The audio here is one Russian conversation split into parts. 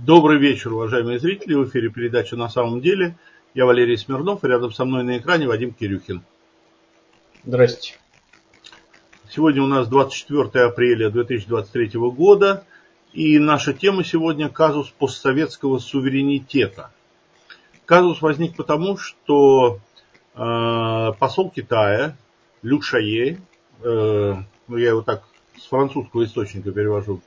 Добрый вечер, уважаемые зрители. В эфире передача «На самом деле». Я Валерий Смирнов, и рядом со мной на экране Вадим Кирюхин. Здрасте. Сегодня у нас 24 апреля 2023 года, и наша тема сегодня – казус постсоветского суверенитета. Казус возник потому, что посол Китая Лю Шае, я его так с французского источника перевожу,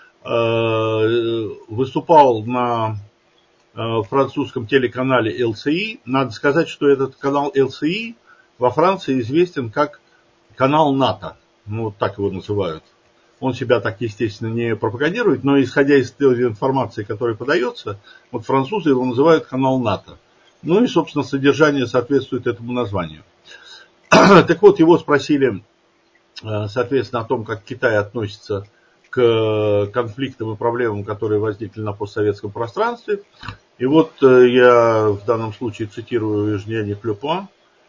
выступал на французском телеканале ЛЦИ. Надо сказать, что этот канал ЛЦИ во Франции известен как канал НАТО. Ну, вот так его называют. Он себя так, естественно, не пропагандирует, но исходя из той информации, которая подается, вот французы его называют канал НАТО. Ну и, собственно, содержание соответствует этому названию. Так вот, его спросили, соответственно, о том, как Китай относится к конфликтам и проблемам, которые возникли на постсоветском пространстве. И вот я в данном случае цитирую Евгения Клюпа.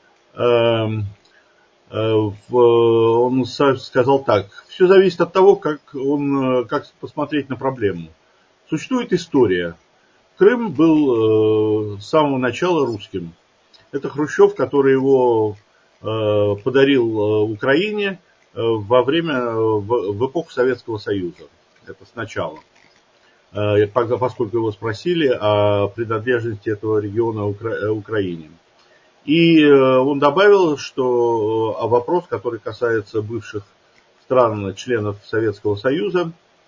Он сказал так: все зависит от того, как посмотреть на проблему. Существует история. Крым был с самого начала русским. Это Хрущев, который его подарил Украине в эпоху Советского Союза. Это сначала. Поскольку его спросили о принадлежности этого региона Украине. И он добавил, что вопрос, который касается бывших стран, членов Советского Союза,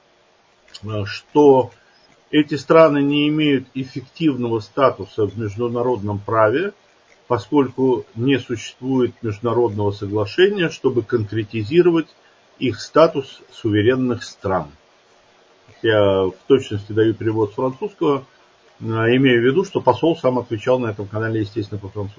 что эти страны не имеют эффективного статуса в международном праве, поскольку не существует международного соглашения, чтобы конкретизировать их статус суверенных стран. Я в точности даю перевод с французского, имея в виду, что посол сам отвечал на этом канале, естественно, по-французски.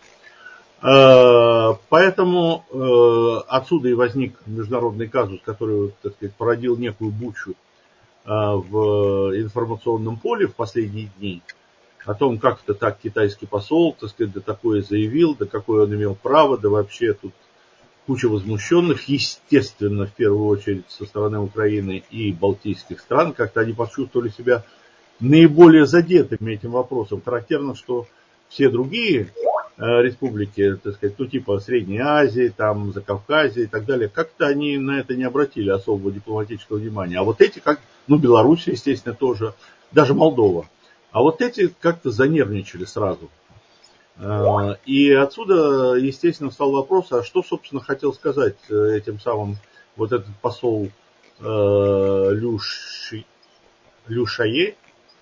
Поэтому отсюда и возник международный казус, который, так сказать, породил некую бучу в информационном поле в последние дни, о том, как это так китайский посол, так сказать, да такое заявил, да какое он имел право, да вообще тут куча возмущенных, естественно, в первую очередь со стороны Украины и балтийских стран, как-то они почувствовали себя наиболее задетыми этим вопросом. Характерно, что все другие республики, так сказать, ну типа Средней Азии, там, Закавказья и так далее, как-то они на это не обратили особого дипломатического внимания. А вот эти, Беларусь, естественно, тоже, даже Молдова. А вот эти как-то занервничали сразу. И отсюда, естественно, встал вопрос, а что, собственно, хотел сказать этим самым вот этот посол Лю Шае,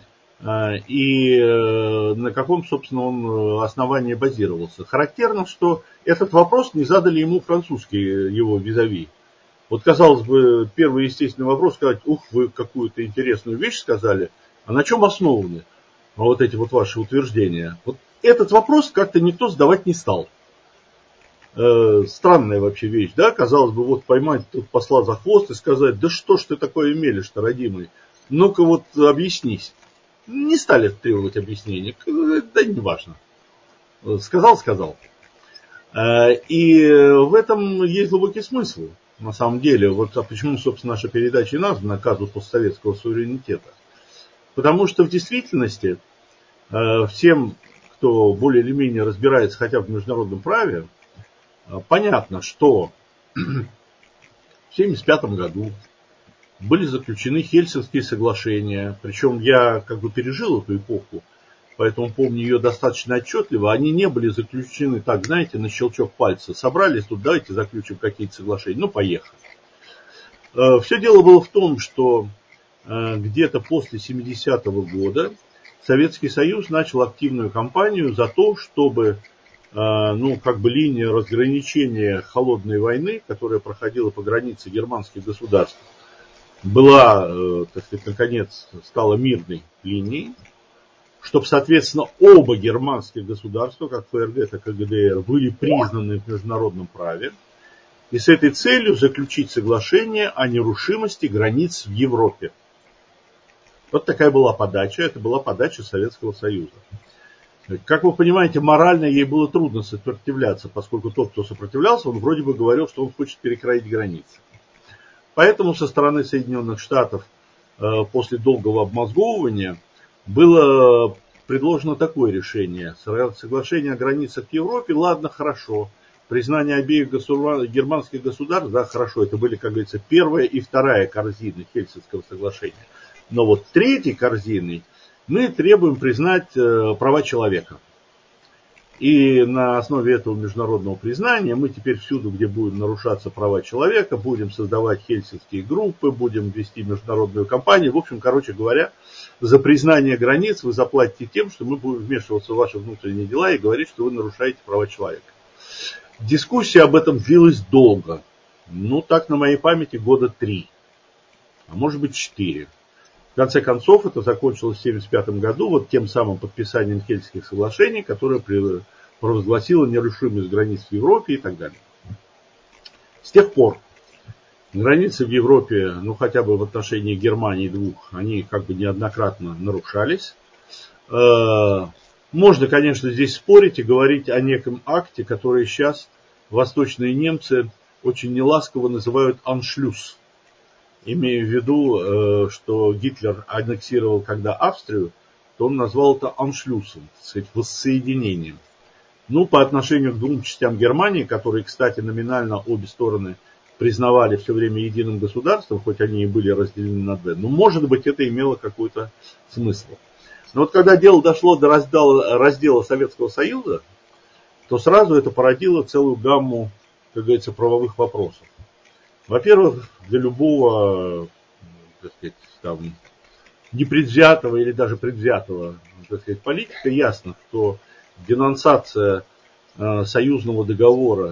и на каком, собственно, он основании базировался. Характерно, что этот вопрос не задали ему французские его визави. Вот, казалось бы, первый естественный вопрос сказать: ух, вы какую-то интересную вещь сказали, а на чем основаны вот эти вот ваши утверждения? Вот этот вопрос как-то никто задавать не стал. Странная вообще вещь, да? Казалось бы, вот поймать тут посла за хвост и сказать: да что ж ты такое мелешь-то, родимый? Ну-ка вот объяснись. Не стали требовать объяснения, да не важно. Сказал. И в этом есть глубокий смысл, на самом деле. Вот а почему, собственно, наша передача и названа «Казус постсоветского суверенитета». Потому что в действительности всем, кто более или менее разбирается хотя бы в международном праве, понятно, что в 1975 году были заключены Хельсинские соглашения. Причем я пережил эту эпоху, поэтому помню ее достаточно отчетливо. Они не были заключены так, знаете, на щелчок пальца. Собрались тут, давайте заключим какие-то соглашения. Ну, поехали. Все дело было в том, что где-то после 70-го года Советский Союз начал активную кампанию за то, чтобы линия разграничения холодной войны, которая проходила по границе германских государств, была, так сказать, наконец стала мирной линией, чтобы, соответственно, оба германских государства, как ФРГ, так и ГДР, были признаны в международном праве, и с этой целью заключить соглашение о нерушимости границ в Европе. Вот такая была подача, это была подача Советского Союза. Как вы понимаете, морально ей было трудно сопротивляться, поскольку тот, кто сопротивлялся, он вроде бы говорил, что он хочет перекроить границы. Поэтому со стороны Соединенных Штатов после долгого обмозговывания было предложено такое решение. Соглашение о границах в Европе, ладно, хорошо. Признание обеих германских государств, да, хорошо. Это были, как говорится, первая и вторая корзины Хельсинского соглашения. Но вот третьей корзиной мы требуем признать права человека. И на основе этого международного признания мы теперь всюду, где будут нарушаться права человека, будем создавать хельсинские группы, будем вести международную кампанию. В общем, короче говоря, за признание границ вы заплатите тем, что мы будем вмешиваться в ваши внутренние дела и говорить, что вы нарушаете права человека. Дискуссия об этом длилась долго. Ну, так на моей памяти года 3, а может быть 4. В конце концов, это закончилось в 1975 году вот тем самым подписанием Хельсинских соглашений, которое провозгласило нерушимость границ в Европе и так далее. С тех пор границы в Европе, ну хотя бы в отношении Германии двух, они как бы неоднократно нарушались. Можно, конечно, здесь спорить и говорить о неком акте, который сейчас восточные немцы очень неласково называют «аншлюс». Имея в виду, что Гитлер аннексировал когда Австрию, то он назвал это аншлюсом, так сказать, воссоединением. Ну, по отношению к двум частям Германии, которые, кстати, номинально обе стороны признавали все время единым государством, хоть они и были разделены на две, но, может быть, это имело какой-то смысл. Но вот когда дело дошло до раздела Советского Союза, то сразу это породило целую гамму, как говорится, правовых вопросов. Во-первых, для любого, так сказать, там, непредвзятого или даже предвзятого, так сказать, политика ясно, что денонсация союзного договора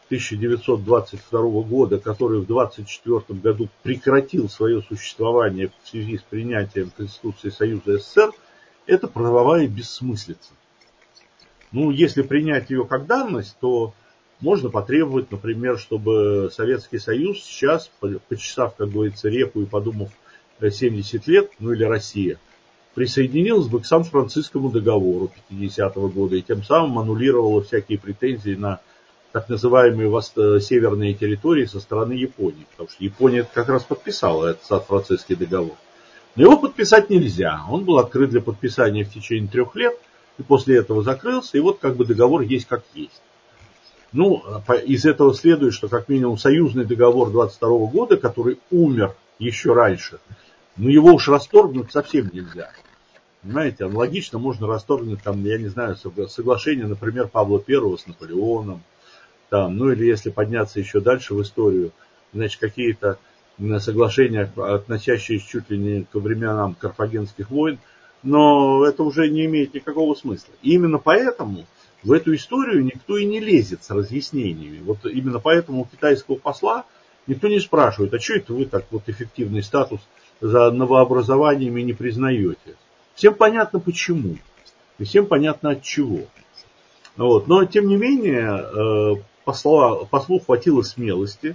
1922 года, который в 1924 году прекратил свое существование в связи с принятием Конституции Союза СССР, это правовая бессмыслица. Ну, если принять ее как данность, то можно потребовать, например, чтобы Советский Союз сейчас, почесав, как говорится, репу и подумав 70 лет, ну или Россия, присоединилась бы к Сан-Францискому договору 50-го года и тем самым аннулировала всякие претензии на так называемые северные территории со стороны Японии. Потому что Япония как раз подписала этот Сан-Франциский договор. Но его подписать нельзя. Он был открыт для подписания в течение 3 лет, и после этого закрылся, и вот как бы договор есть как есть. Ну, из этого следует, что как минимум союзный договор 22 года, который умер еще раньше, но его уж расторгнуть совсем нельзя. Понимаете, аналогично можно расторгнуть, там, я не знаю, соглашение, например, Павла I с Наполеоном, там, ну или если подняться еще дальше в историю, значит, какие-то соглашения, относящиеся чуть ли не ко временам Карфагенских войн, но это уже не имеет никакого смысла. И именно поэтому в эту историю никто и не лезет с разъяснениями. Вот именно поэтому у китайского посла никто не спрашивает, а что это вы так вот эффективный статус за новообразованиями не признаете? Всем понятно почему, и всем понятно от чего. Вот. Но тем не менее послу хватило смелости.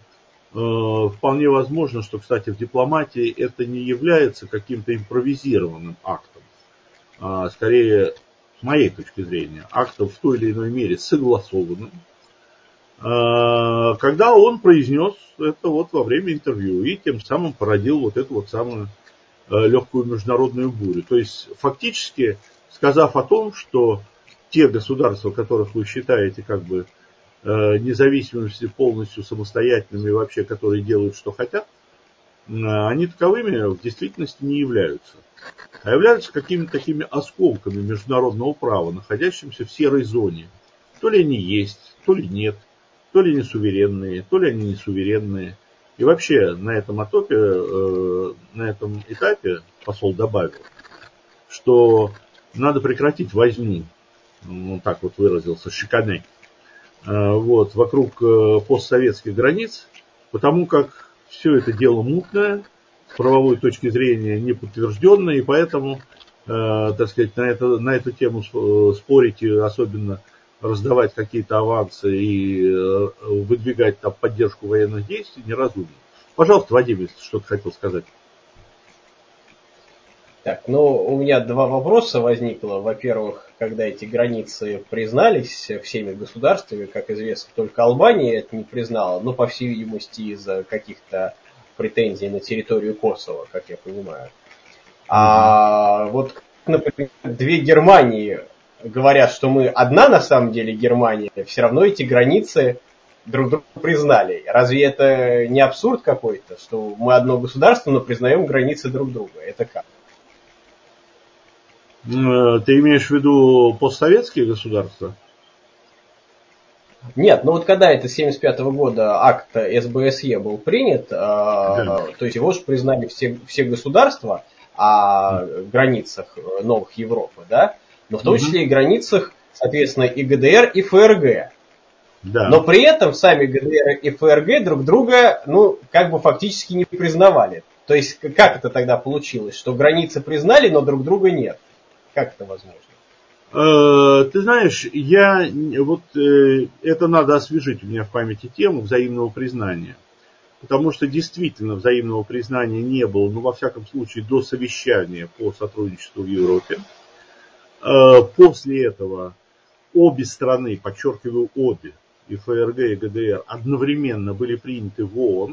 Вполне возможно, что, кстати, в дипломатии это не является каким-то импровизированным актом, а скорее, с моей точки зрения, актом в той или иной мере согласованным, когда он произнес это вот во время интервью и тем самым породил вот эту вот самую легкую международную бурю. То есть, фактически, сказав о том, что те государства, которых вы считаете как бы независимыми, полностью самостоятельными, вообще, которые делают, что хотят, они таковыми в действительности не являются. А являются какими-то такими осколками международного права, находящимися в серой зоне. То ли они есть, то ли нет, то ли они суверенные, то ли они не суверенные. И вообще на этом этапе посол добавил, что надо прекратить возню, он так вот выразился, шикане, вот, вокруг постсоветских границ, потому как все это дело мутное, с правовой точки зрения не подтвержденное, и поэтому, так сказать, на эту тему спорить и особенно раздавать какие-то авансы и выдвигать там поддержку военных действий неразумно. Пожалуйста, Вадим, если что-то хотел сказать. Так, ну, у меня 2 вопроса возникло. Во-первых, когда эти границы признались всеми государствами, как известно, только Албания это не признала, но, по всей видимости, из-за каких-то претензий на территорию Косово, как я понимаю. А вот, например, две Германии говорят, что мы одна на самом деле Германия, все равно эти границы друг друга признали. Разве это не абсурд какой-то, что мы одно государство, но признаем границы друг друга? Это как? Ты имеешь в виду постсоветские государства? Нет, ну вот когда это с 1975 года акт СБСЕ был принят, Да. то есть его же признали все государства о границах новых Европы, да, но в том числе и границах, соответственно, и ГДР, и ФРГ. Да. Но при этом сами ГДР и ФРГ друг друга, ну, как бы фактически не признавали. То есть как это тогда получилось, что границы признали, но друг друга нет? Как это возможно? Ты знаешь, это надо освежить у меня в памяти тему взаимного признания. Потому что действительно взаимного признания не было, ну, во всяком случае, до совещания по сотрудничеству в Европе. После этого обе страны, подчеркиваю, обе, и ФРГ, и ГДР, одновременно были приняты в ООН.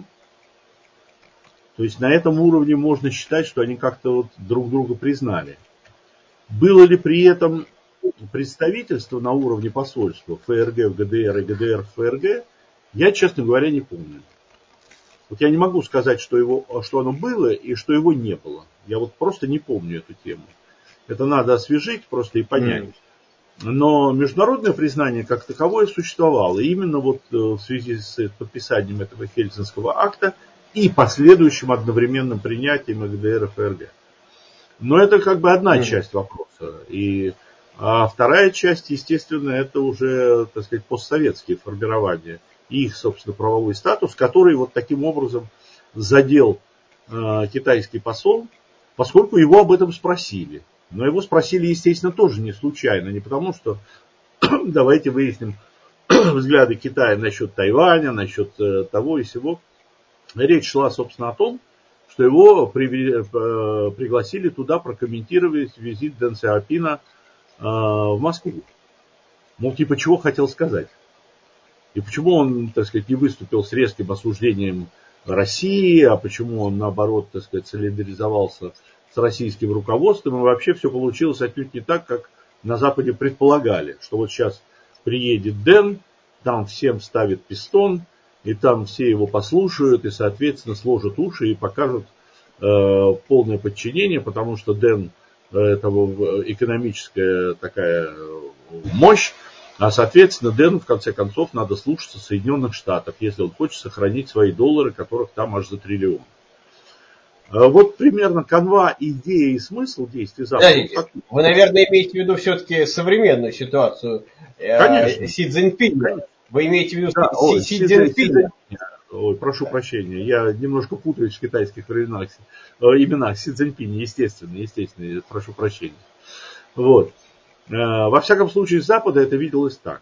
То есть на этом уровне можно считать, что они как-то вот друг друга признали. Было ли при этом представительство на уровне посольства ФРГ в ГДР и ГДР в ФРГ, я, честно говоря, не помню. Вот я не могу сказать, что оно было и что его не было. Я вот просто не помню эту тему. Это надо освежить просто и понять. Но международное признание как таковое существовало. И именно вот в связи с подписанием этого Хельсинского акта и последующим одновременным принятием ГДР и ФРГ. Но это как бы одна часть вопроса. А вторая часть, естественно, это уже, так сказать, постсоветские формирования. И их, собственно, правовой статус, который вот таким образом задел китайский посол, поскольку его об этом спросили. Но его спросили, естественно, тоже не случайно. Не потому, что давайте выясним взгляды Китая насчет Тайваня, насчет того и сего. Речь шла, собственно, о том, что его пригласили туда прокомментировать визит Дэн Сяопина в Москву. Мол, типа, чего хотел сказать. И почему он, так сказать, не выступил с резким осуждением России, а почему он, наоборот, так сказать, солидаризовался с российским руководством. И вообще все получилось отнюдь не так, как на Западе предполагали. Что вот сейчас приедет Дэн, там всем ставит пистон, и там все его послушают, и, соответственно, сложат уши и покажут полное подчинение, потому что Дэн это экономическая такая мощь, а, соответственно, Дэну, в конце концов, надо слушаться Соединенных Штатов, если он хочет сохранить свои доллары, которых там аж за триллион. Вот примерно канва, идея и смысл действий Запада. Да, вы, наверное, имеете в виду все-таки современную ситуацию Си Цзиньпиня. Конечно. Вы имеете в виду Да, Си Цзиньпиня? Ой, прошу прощения, я немножко путаюсь в китайских именах Си Цзиньпиня, естественно, прошу прощения. Вот. Во всяком случае, с Запада это виделось так.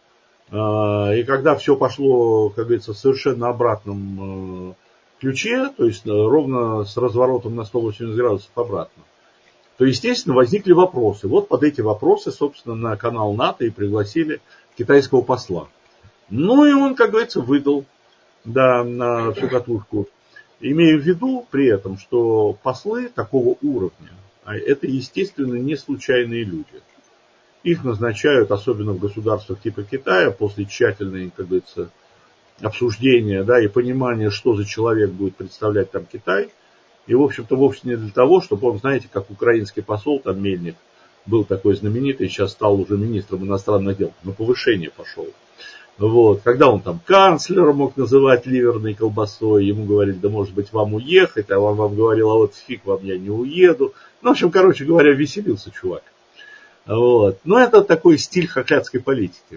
И когда все пошло, как говорится, в совершенно обратном ключе, то есть ровно с разворотом на 180 градусов обратно, то, естественно, возникли вопросы. Вот под эти вопросы, собственно, на канал НАТО и пригласили китайского посла. Ну и он, как говорится, выдал, да, на всю катушку. Имея в виду при этом, что послы такого уровня, это, естественно, не случайные люди. Их назначают, особенно в государствах типа Китая, после тщательной, как говорится, обсуждения, да, и понимания, что за человек будет представлять там Китай. И, в общем-то, вовсе не для того, чтобы он, знаете, как украинский посол, там Мельник, был такой знаменитый, сейчас стал уже министром иностранных дел, на повышение пошел. Вот. Когда он там канцлера мог называть ливерной колбасой, ему говорили, да может быть вам уехать, а он вам говорил, а вот фиг вам я не уеду. Ну, в общем, короче говоря, веселился чувак. Вот. Но это такой стиль хохлядской политики.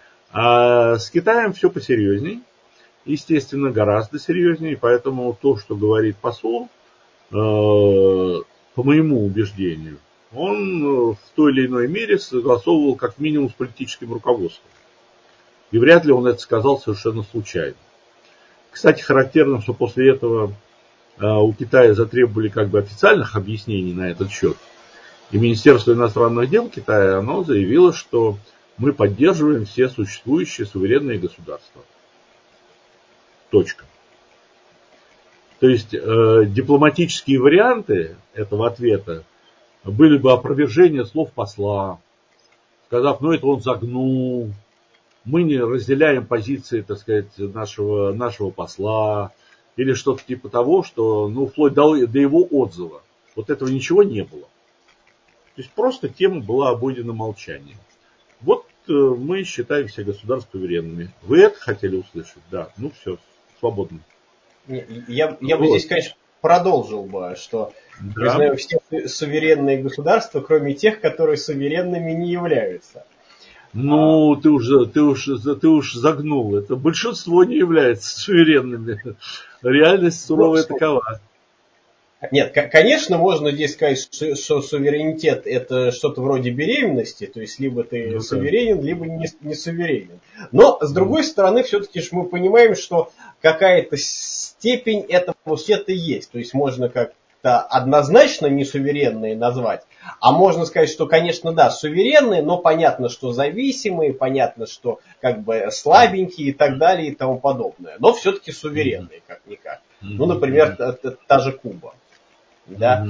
А с Китаем все посерьезней, естественно, гораздо серьезнее, и поэтому то, что говорит посол, по моему убеждению, он в той или иной мере согласовывал как минимум с политическим руководством. И вряд ли он это сказал совершенно случайно. Кстати, характерно, что после этого у Китая затребовали как бы официальных объяснений на этот счет. И Министерство иностранных дел Китая, оно заявило, что мы поддерживаем все существующие суверенные государства. Точка. То есть дипломатические варианты этого ответа были бы опровержение слов посла, сказав, ну это он загнул, мы не разделяем позиции, так сказать, нашего посла, или что-то типа того, что, ну, вплоть до его отзыва. Вот этого ничего не было. То есть просто тема была обойдена молчанием. Вот мы считаем себя государством суверенными. Вы это хотели услышать? Да. Ну все, свободно. Я бы здесь, конечно, продолжил бы, что признаем все суверенные государства, кроме тех, которые суверенными не являются. Ну, ты уж загнул. Это большинство не является суверенными. Реальность суровая такова. Нет, конечно, можно здесь сказать, что суверенитет это что-то вроде беременности, то есть либо ты суверенен, либо не суверенен. Но, с другой стороны, все-таки мы понимаем, что какая-то степень этого все-то есть. То есть можно как-то однозначно несуверенные назвать, а можно сказать, что, конечно, да, суверенные, но понятно, что зависимые, понятно, что как бы слабенькие и так далее и тому подобное. Но все-таки суверенные, как-никак. Ну, например, та же Куба. Да?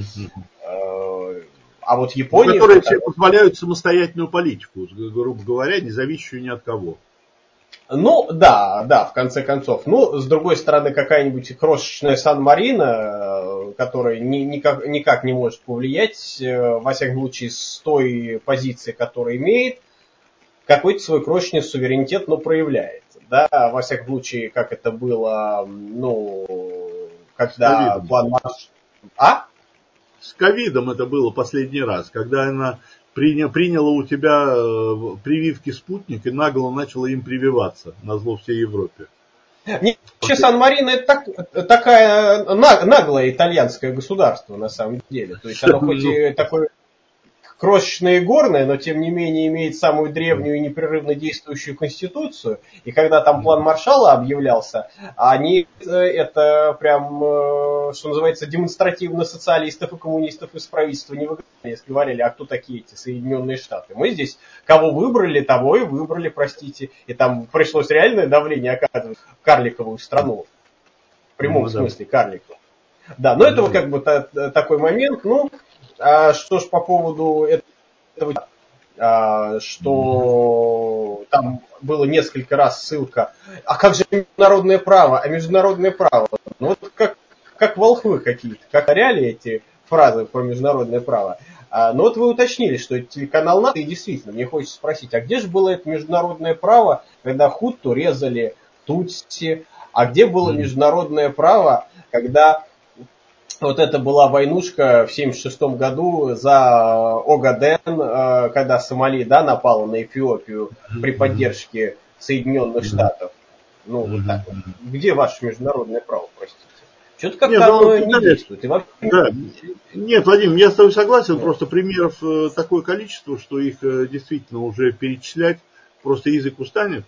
А вот Япония... Которые все позволяют самостоятельную политику, грубо говоря, не зависящую ни от кого. Ну, да, в конце концов. Ну, с другой стороны, какая-нибудь крошечная Сан-Марино, которая никак не может повлиять, во всяком случае, с той позиции, которую имеет, какой-то свой крошечный суверенитет, но проявляет. Да, во всяком случае, как это было, ну, когда план Маршалла... С ковидом это было последний раз, когда она приняла у тебя прививки «Спутник» и нагло начала им прививаться, назло всей Европе. Вообще Сан-Марино это такая наглое итальянское государство на самом деле. То есть оно хоть и такое крошечное и горное, но тем не менее имеет самую древнюю и непрерывно действующую конституцию. И когда там план Маршалла объявлялся, они это прям, что называется, демонстративно социалистов и коммунистов из правительства не выгоняли. Говорили, а кто такие эти Соединенные Штаты? Мы здесь кого выбрали, того и выбрали, простите. И там пришлось реальное давление оказывать в карликовую страну. В прямом смысле карликовую. Да, но это как бы такой момент. Ну, что ж по поводу этого, что там было несколько раз ссылка, а как же международное право, ну вот как волхвы какие-то, как оряли эти фразы про международное право. Но вот вы уточнили, что это телеканал НАТО, и действительно, мне хочется спросить, а где же было это международное право, когда хутту резали тутси, а где было международное право, когда вот это была войнушка в 1976 году за Огаден, когда Сомали, да, напала на Эфиопию при поддержке Соединенных Штатов. Ну, вот так вот. Где ваше международное право, простите? Что-то как-то оно не действует. И вообще... Да. Нет, Владимир, я с тобой согласен, просто примеров такое количество, что их действительно уже перечислять просто язык устанет.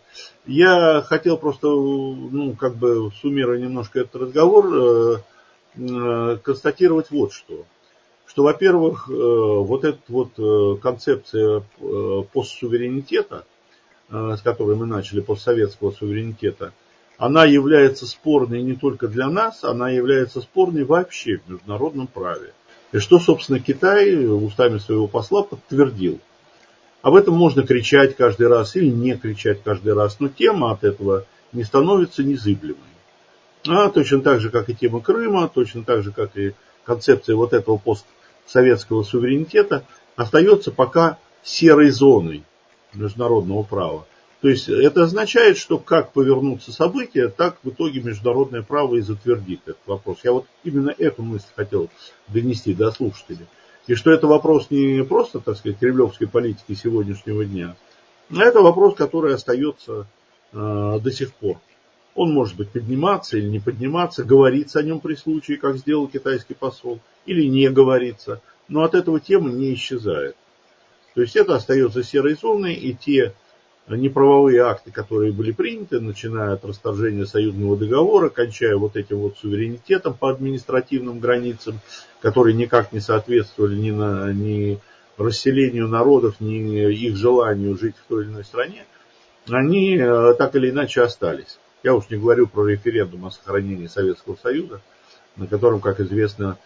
Я хотел просто, ну, как бы суммируя немножко этот разговор, констатировать вот что. Что, во-первых, вот эта вот концепция постсуверенитета, с которой мы начали, постсоветского суверенитета, она является спорной не только для нас, она является спорной вообще в международном праве. И что, собственно, Китай устами своего посла подтвердил. Об этом можно кричать каждый раз или не кричать каждый раз, но тема от этого не становится незыблемой. Точно так же, как и тема Крыма, точно так же, как и концепция вот этого постсоветского суверенитета, остается пока серой зоной международного права. То есть это означает, что как повернутся события, так в итоге международное право и затвердит этот вопрос. Я вот именно эту мысль хотел донести до слушателей. И что это вопрос не просто, так сказать, кремлевской политики сегодняшнего дня, а это вопрос, который остается до сих пор. Он может быть подниматься или не подниматься, говорится о нем при случае, как сделал китайский посол, или не говорится. Но от этого тема не исчезает. То есть это остается серой зоной, и те неправовые акты, которые были приняты, начиная от расторжения союзного договора, кончая вот этим вот суверенитетом по административным границам, которые никак не соответствовали ни расселению народов, ни их желанию жить в той или иной стране, они так или иначе остались. Я уж не говорю про референдум о сохранении Советского Союза. на котором, как известно,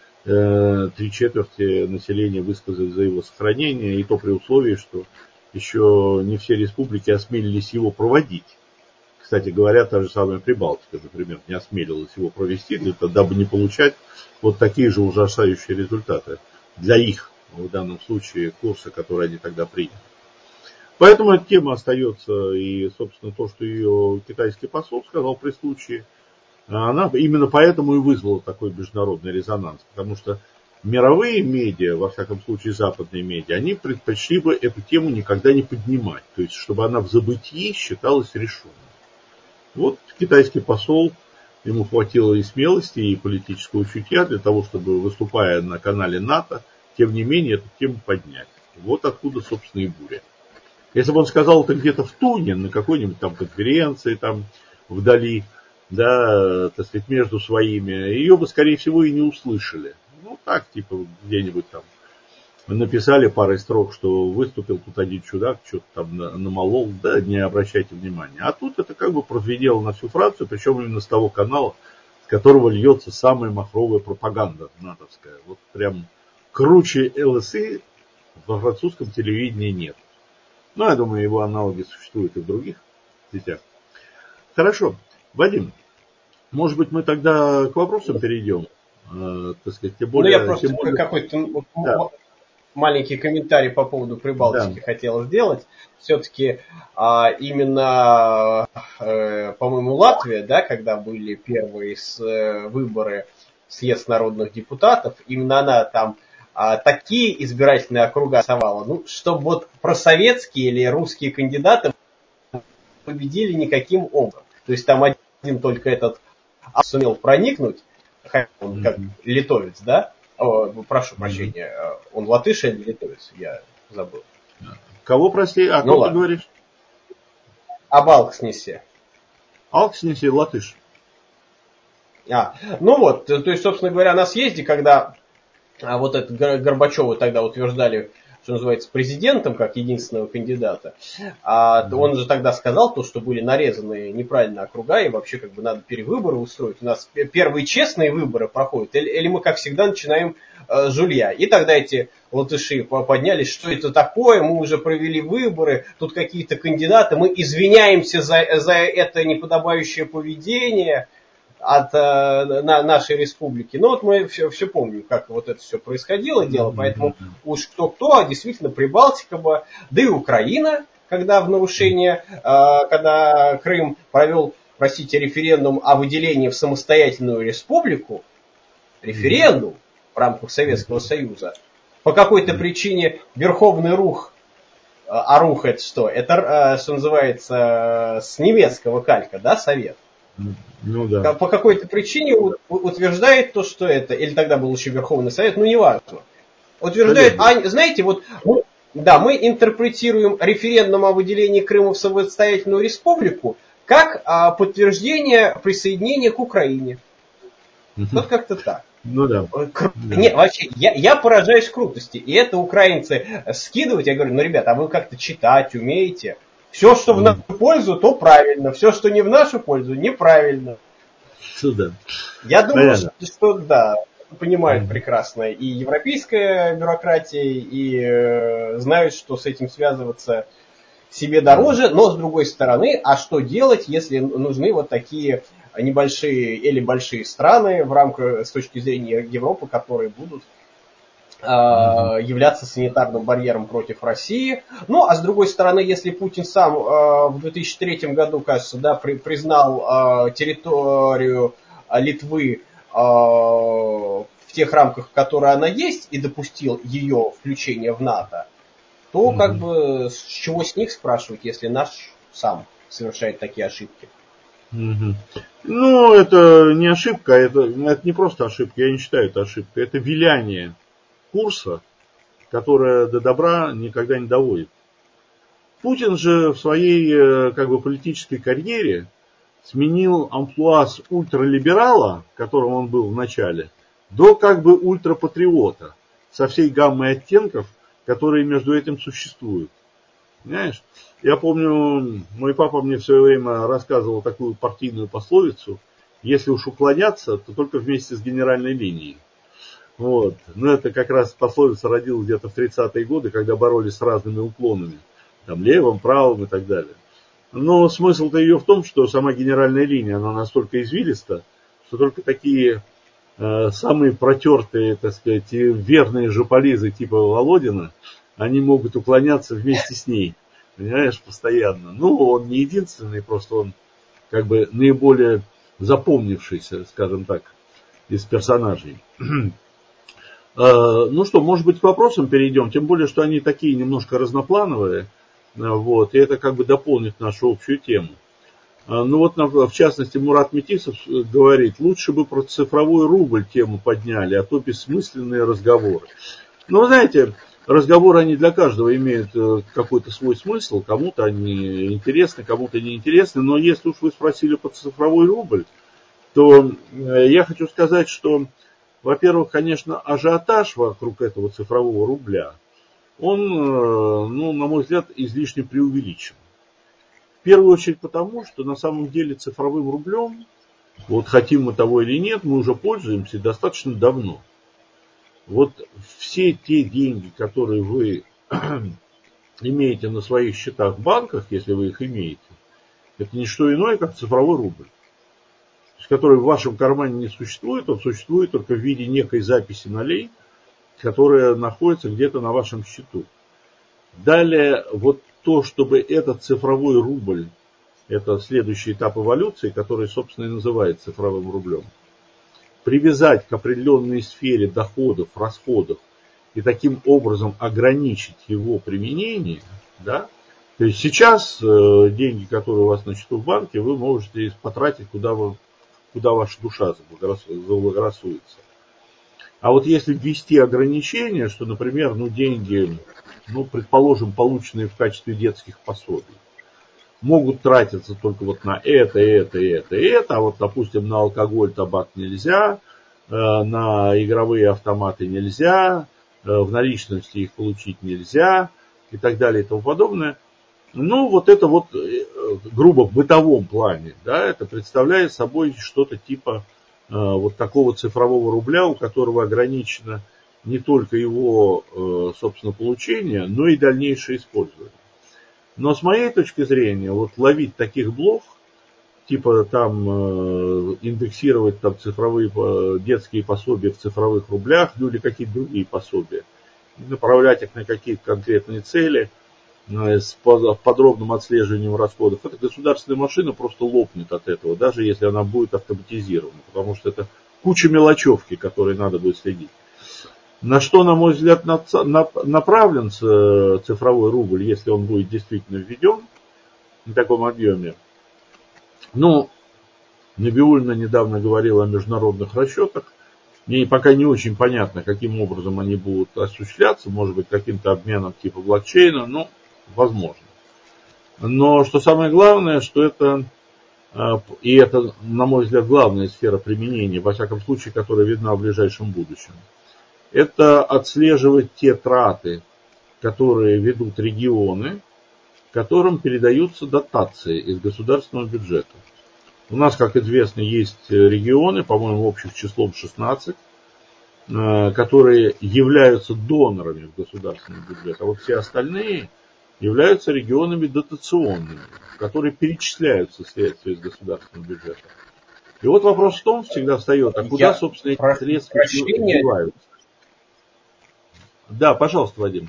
3/4 населения высказали за его сохранение, и то при условии, что еще не все республики осмелились его проводить. Кстати говоря, та же самая Прибалтика, например, не осмелилась его провести, дабы не получать вот такие же ужасающие результаты для их, в данном случае, курса, который они тогда приняли. Поэтому эта тема остается, и, собственно, то, что ее китайский посол сказал при случае, она именно поэтому и вызвала такой международный резонанс, потому что мировые медиа, во всяком случае западные медиа, они предпочли бы эту тему никогда не поднимать, то есть чтобы она в забытии считалась решенной. Вот китайский посол, ему хватило и смелости, и политического чутья для того, чтобы, выступая на канале НАТО, тем не менее эту тему поднять. Вот откуда, собственно, и буря. Если бы он сказал это где-то в Туне, на какой-нибудь там конференции, там вдали, да, так сказать, между своими, ее бы, скорее всего, и не услышали. Ну, так, типа, где-нибудь там написали парой строк, что выступил тут один чудак, что-то там намолол, да, не обращайте внимания. А тут это как бы прозвенело на всю Францию, причем именно с того канала, с которого льется самая махровая пропаганда натовская. Вот прям круче ЛСИ во французском телевидении нет. Но я думаю, его аналоги существуют и в других сетях. Хорошо. Вадим, может быть, мы тогда к вопросам перейдем? Так сказать, тем более, я просто какой-то маленький комментарий по поводу Прибалтики хотел сделать. Все-таки именно, по-моему, Латвия, да, когда были первые выборы съезд народных депутатов, именно она там такие избирательные округа совала, ну, чтобы вот просоветские или русские кандидаты победили никаким образом. То есть там один только этот сумел проникнуть, он как литовец, да? Прошу прощения, он латыш или литовец? Я забыл. Кого, прости? А кого ты говоришь? Об Алкснесе. Алкснесе латыш. Ну вот, то есть, собственно говоря, на съезде, когда вот этот Горбачева тогда утверждали, что называется, президентом, как единственного кандидата, он же тогда сказал то, что были нарезаны неправильно округа, и вообще как бы надо перевыборы устроить. У нас первые честные выборы проходят, или мы, как всегда, начинаем жулья. И тогда эти латыши поднялись, что это такое, мы уже провели выборы, тут какие-то кандидаты, мы извиняемся за это неподобающее поведение от нашей республики. Но вот мы все помним, как вот это все происходило дело, поэтому уж кто-кто, а действительно Прибалтика была, да и Украина, когда в нарушение, когда Крым провел, простите, референдум о выделении в самостоятельную республику, референдум в рамках Советского Союза, по какой-то причине Верховный Рух, а Рух это что? Это, что называется, с немецкого калька, да, Совет? Ну, да. По какой-то причине утверждает то, что это, или тогда был еще Верховный Совет, ну неважно. Утверждает, знаете, вот, да, мы интерпретируем референдум о выделении Крыма в самостоятельную республику как подтверждение присоединения к Украине. Вот как-то так. Ну да. Не, вообще, я поражаюсь крутости. И это украинцы скидывают, я говорю, ну, ребята, а вы как-то читать умеете? Все, что в нашу пользу, то правильно. Все, что не в нашу пользу, неправильно. Да. Я думаю, что да, понимают прекрасно и европейская бюрократия, и знают, что с этим связываться себе дороже. Но, с другой стороны, а что делать, если нужны вот такие небольшие или большие страны в рамках, с точки зрения Европы, которые будут являться санитарным барьером против России. Ну, а с другой стороны, если Путин сам в 2003 году, кажется, да, признал территорию Литвы в тех рамках, в которые она есть, и допустил ее включение в НАТО, то как бы с чего с них спрашивать, если наш сам совершает такие ошибки? Ну, это не ошибка, это не просто ошибка, я не считаю это ошибкой, это виляние курса, которая до добра никогда не доводит. Путин же в своей как бы политической карьере сменил амплуа с ультралиберала, которым он был в начале, до как бы ультрапатриота, со всей гаммой оттенков, которые между этим существуют. Понимаешь? Я помню, мой папа мне в свое время рассказывал такую партийную пословицу: Если уж уклоняться, то только вместе с генеральной линией. Вот. Но это как раз пословица родилась где-то в 30-е годы, когда боролись с разными уклонами. Там левым, правым и так далее. Но смысл-то ее в том, что сама генеральная линия, она настолько извилиста, что только такие самые протертые, так сказать, и верные жополизы типа Володина, они могут уклоняться вместе с ней. Понимаешь, постоянно. Ну, он не единственный, просто он как бы наиболее запомнившийся, скажем так, из персонажей. Ну что, может быть, к вопросам перейдем, тем более, что они такие немножко разноплановые, вот, и это как бы дополнит нашу общую тему. Ну вот, в частности, Мурат Метисов говорит, лучше бы про цифровой рубль тему подняли, а то бессмысленные разговоры. Ну, вы знаете, разговоры, они для каждого имеют какой-то свой смысл, кому-то они интересны, кому-то не интересны, но если уж вы спросили про цифровой рубль, то я хочу сказать, что, во-первых, конечно, ажиотаж вокруг этого цифрового рубля, он, ну, на мой взгляд, излишне преувеличен. В первую очередь потому, что на самом деле цифровым рублем, вот хотим мы того или нет, мы уже пользуемся достаточно давно. Вот все те деньги, которые вы имеете на своих счетах в банках, если вы их имеете, это не что иное, как цифровой рубль, который в вашем кармане не существует, он существует только в виде некой записи нулей, которая находится где-то на вашем счету. Далее, вот то, чтобы этот цифровой рубль, это следующий этап эволюции, который, собственно, и называется цифровым рублем, привязать к определенной сфере доходов, расходов и таким образом ограничить его применение, да, то есть сейчас деньги, которые у вас на счету в банке, вы можете потратить, куда ваша душа заблагорассудится. А вот если ввести ограничения, что, например, ну, деньги, ну, предположим, полученные в качестве детских пособий, могут тратиться только вот на это, а вот, допустим, на алкоголь, табак нельзя, на игровые автоматы нельзя, в наличности их получить нельзя и так далее и тому подобное. Ну, вот это вот, грубо в бытовом плане, да, это представляет собой что-то типа вот такого цифрового рубля, у которого ограничено не только его, собственно, получение, но и дальнейшее использование. Но с моей точки зрения, вот ловить таких блох, типа там индексировать там цифровые детские пособия в цифровых рублях, ну или какие-то другие пособия, направлять их на какие-то конкретные цели с подробным отслеживанием расходов, эта государственная машина просто лопнет от этого, даже если она будет автоматизирована, потому что это куча мелочевки, которые надо будет следить. На что, на мой взгляд, направлен цифровой рубль, если он будет действительно введен в таком объеме? Ну, Набиуллина недавно говорила о международных расчетах. Мне пока не очень понятно, каким образом они будут осуществляться. Может быть, каким-то обменом типа блокчейна, ну, возможно. Но что самое главное, что это, и это, на мой взгляд, главная сфера применения, во всяком случае, которая видна в ближайшем будущем, это отслеживать те траты, которые ведут регионы, которым передаются дотации из государственного бюджета. У нас, как известно, есть регионы, по-моему, общим числом 16, которые являются донорами в государственный бюджет, а вот все остальные являются регионами дотационными, которые перечисляются средства из государственного бюджета. И вот вопрос в том, всегда встает, а куда, собственно, эти средства деваются? Да, пожалуйста, Вадим.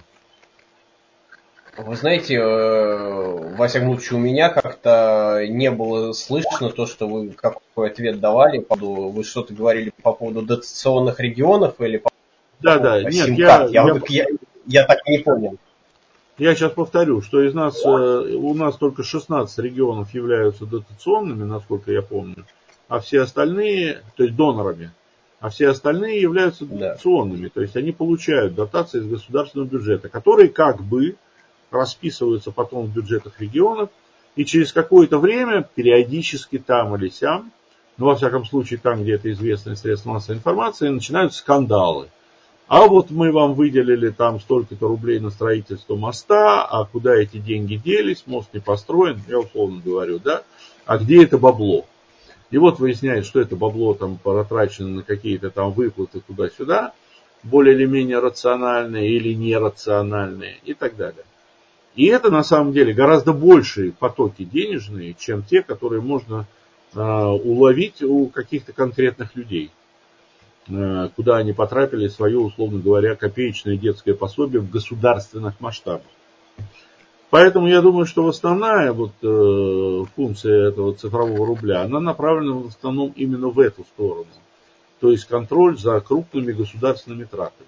Вы знаете, во всяком случае, у меня как-то не было слышно то, что вы какой ответ давали. Вы что-то говорили по поводу дотационных регионов или по поводу сим-карт? Я так и не понял. Я сейчас повторю, что у нас только 16 регионов являются дотационными, насколько я помню, а все остальные, то есть донорами, а все остальные являются дотационными, то есть они получают дотации из государственного бюджета, которые как бы расписываются потом в бюджетах регионов, и через какое-то время, периодически там или сям, но во всяком случае там, где это известные средства массовой информации, начинают скандалы. А вот мы вам выделили там столько-то рублей на строительство моста, а куда эти деньги делись, мост не построен, я условно говорю, да, а где это бабло? И вот выясняется, что это бабло там потрачено на какие-то там выплаты туда-сюда, более или менее рациональные или нерациональные и так далее. И это на самом деле гораздо большие потоки денежные, чем те, которые можно уловить у каких-то конкретных людей, куда они потратили свое, условно говоря, копеечное детское пособие в государственных масштабах. Поэтому я думаю, что основная функция этого цифрового рубля, она направлена в основном именно в эту сторону. То есть контроль за крупными государственными тратами.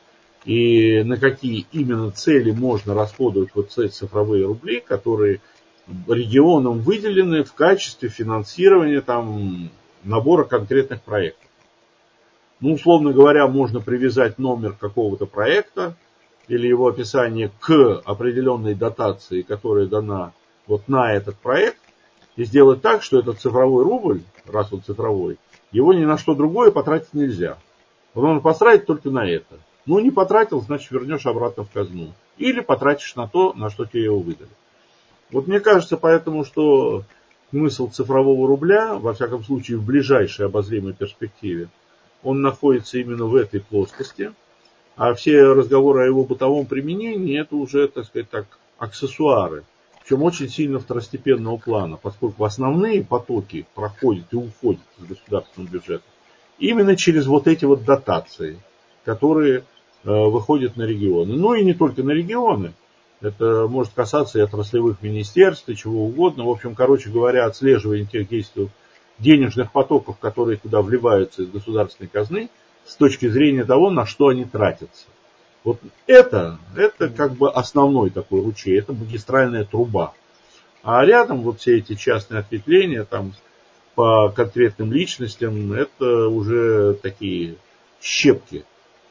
И на какие именно цели можно расходовать вот эти цифровые рубли, которые регионам выделены в качестве финансирования там, набора конкретных проектов. Ну, условно говоря, можно привязать номер какого-то проекта или его описание к определенной дотации, которая дана вот на этот проект, и сделать так, что этот цифровой рубль, раз он цифровой, его ни на что другое потратить нельзя. Он потратить только на это. Ну, не потратил, значит, вернешь обратно в казну. Или потратишь на то, на что тебе его выдали. Вот мне кажется поэтому, что смысл цифрового рубля, во всяком случае в ближайшей обозримой перспективе, он находится именно в этой плоскости. А все разговоры о его бытовом применении, это уже, так сказать, так, аксессуары. Причем очень сильно второстепенного плана, поскольку основные потоки проходят и уходят из государственного бюджета именно через вот эти вот дотации, которые выходят на регионы. Ну и не только на регионы. Это может касаться и отраслевых министерств, и чего угодно. В общем, короче говоря, отслеживание тех действий, денежных потоков, которые туда вливаются из государственной казны, с точки зрения того, на что они тратятся. Вот это как бы основной такой ручей, это магистральная труба. А рядом вот все эти частные ответвления там по конкретным личностям, это уже такие щепки.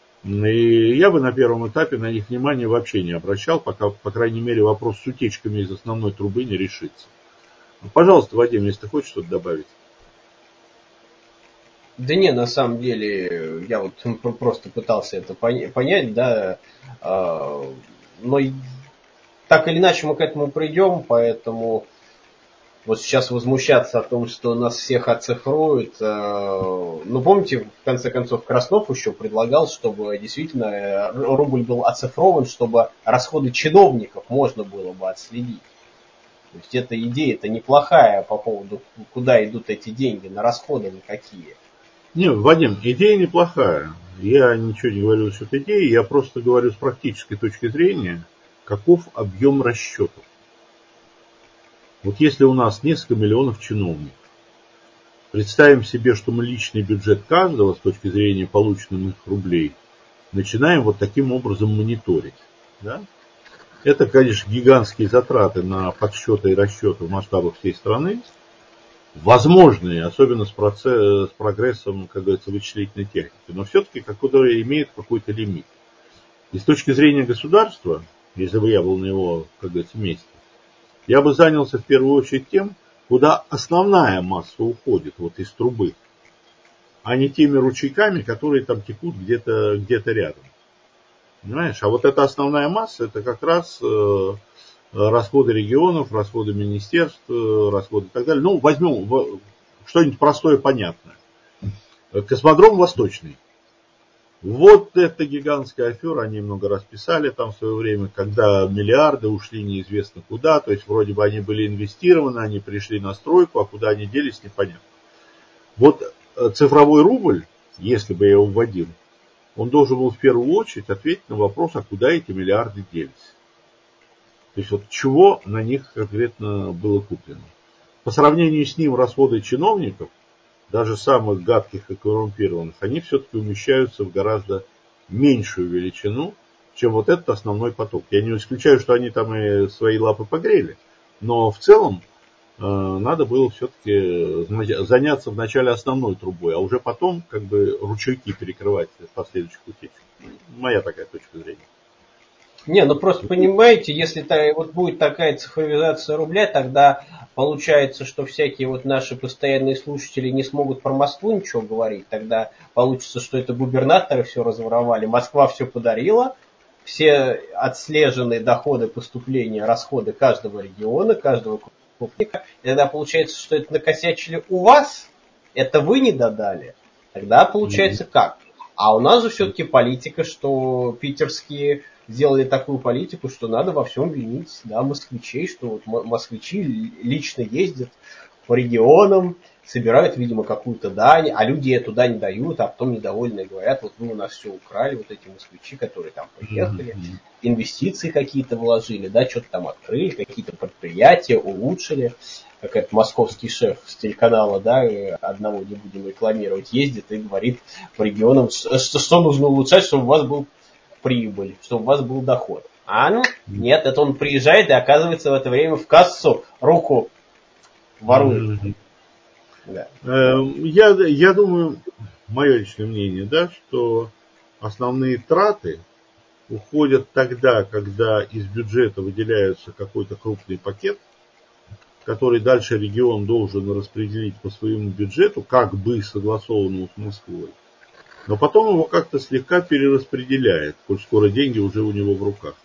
И я бы на первом этапе на них внимания вообще не обращал, пока, по крайней мере, вопрос с утечками из основной трубы не решится. Пожалуйста, Вадим, если ты хочешь что-то добавить. Да не, на самом деле, я вот просто пытался это понять, да, но так или иначе мы к этому придем, поэтому вот сейчас возмущаться о том, что нас всех оцифруют. Ну, помните, в конце концов, Краснов еще предлагал, чтобы действительно рубль был оцифрован, чтобы расходы чиновников можно было бы отследить. То есть эта идея-то неплохая по поводу, куда идут эти деньги, на расходы никакие. Не, Вадим, идея неплохая. Я ничего не говорю насчет идеи, я просто говорю с практической точки зрения, каков объем расчетов. Вот если у нас несколько миллионов чиновников, представим себе, что мы личный бюджет каждого с точки зрения полученных рублей начинаем вот таким образом мониторить. Да? Это, конечно, гигантские затраты на подсчеты и расчеты в масштабах всей страны, возможные, особенно с прогрессом, как говорится, вычислительной техники, но все-таки которые имеют какой-то лимит. И с точки зрения государства, если бы я был на его, как говорится, месте, я бы занялся в первую очередь тем, куда основная масса уходит вот из трубы, а не теми ручейками, которые там текут где-то рядом. Понимаешь? А вот эта основная масса, это как раз расходы регионов, расходы министерств, расходы и так далее. Ну, возьмем что-нибудь простое, понятное. Космодром Восточный. Вот это гигантская афера, они много раз писали там в свое время, когда миллиарды ушли неизвестно куда, то есть вроде бы они были инвестированы, они пришли на стройку, а куда они делись, непонятно. Вот цифровой рубль, если бы я его вводил, он должен был в первую очередь ответить на вопрос, а куда эти миллиарды делись. То есть вот чего на них конкретно было куплено. По сравнению с ним расходы чиновников, даже самых гадких и коррумпированных, они все-таки умещаются в гораздо меньшую величину, чем вот этот основной поток. Я не исключаю, что они там и свои лапы погрели, но в целом надо было все-таки заняться вначале основной трубой, а уже потом как бы ручейки перекрывать последующих утечек. Моя такая точка зрения. Не, ну просто понимаете, если вот будет такая цифровизация рубля, тогда получается, что всякие вот наши постоянные слушатели не смогут про Москву ничего говорить. Тогда получится, что это губернаторы все разворовали, Москва все подарила, все отслеженные доходы, поступления, расходы каждого региона, каждого крупника. И тогда получается, что это накосячили у вас, Это вы не додали. Тогда получается как? А у нас же все-таки политика, что питерские сделали такую политику, что надо во всем винить, да, москвичей, что вот москвичи лично ездят по регионам, собирают, видимо, какую-то дань, а люди эту дань дают, а потом недовольные говорят, вот вы у нас все украли, вот эти москвичи, которые там приехали, инвестиции какие-то вложили, да, что-то там открыли, какие-то предприятия улучшили. Как этот московский шеф с телеканала, да, одного не будем рекламировать, ездит и говорит по регионам, что нужно улучшать, чтобы у вас был прибыль, чтобы у вас был доход. А ну, нет, это он приезжает и оказывается в это время в кассу руку ворует. Да. Я думаю, мое личное мнение, да, что основные траты уходят тогда, когда из бюджета выделяется какой-то крупный пакет, который дальше регион должен распределить по своему бюджету, как бы согласованному с Москвой. Но потом его как-то слегка перераспределяет, коль скоро деньги уже у него в руках.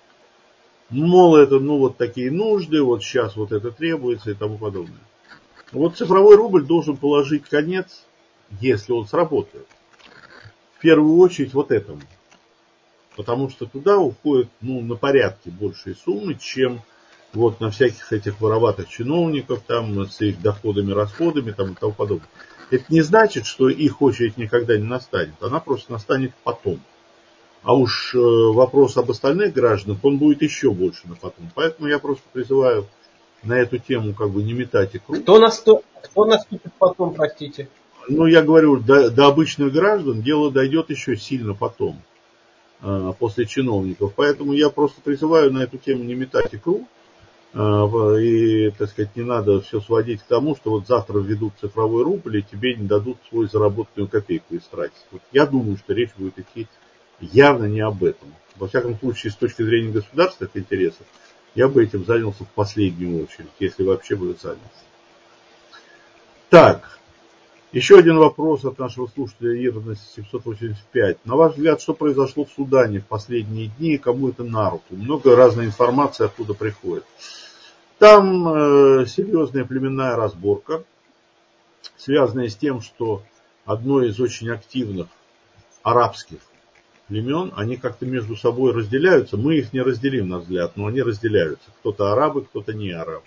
Мол, это вот такие нужды, вот сейчас вот это требуется и тому подобное. Вот цифровой рубль должен положить конец, если он сработает. В первую очередь вот этому. Потому что туда уходят на порядке большие суммы, чем вот на всяких этих вороватых чиновников, там, с их доходами, расходами там, и тому подобное. Это не значит, что их очередь никогда не настанет. Она просто настанет потом. А уж вопрос об остальных гражданах, он будет еще больше на потом. Поэтому я просто призываю на эту тему как бы не метать икру. Кто наступит потом, простите? Я говорю, до обычных граждан дело дойдет еще сильно потом, после чиновников. Поэтому я просто призываю на эту тему не метать икру. И, так сказать, не надо все сводить к тому, что вот завтра введут цифровой рубль, и тебе не дадут свою заработанную копейку истратить. Вот я думаю, что речь будет идти явно не об этом. Во всяком случае, с точки зрения государственных интересов, я бы этим занялся в последнюю очередь, если вообще бы занялся. Так, еще один вопрос от нашего слушателя Ирна 785. На ваш взгляд, что произошло в Судане в последние дни и кому это на руку? Много разной информации оттуда приходит. Там серьезная племенная разборка, связанная с тем, что одно из очень активных арабских племен, они как-то между собой разделяются. Мы их не разделим, на взгляд, но они разделяются. Кто-то арабы, кто-то не арабы.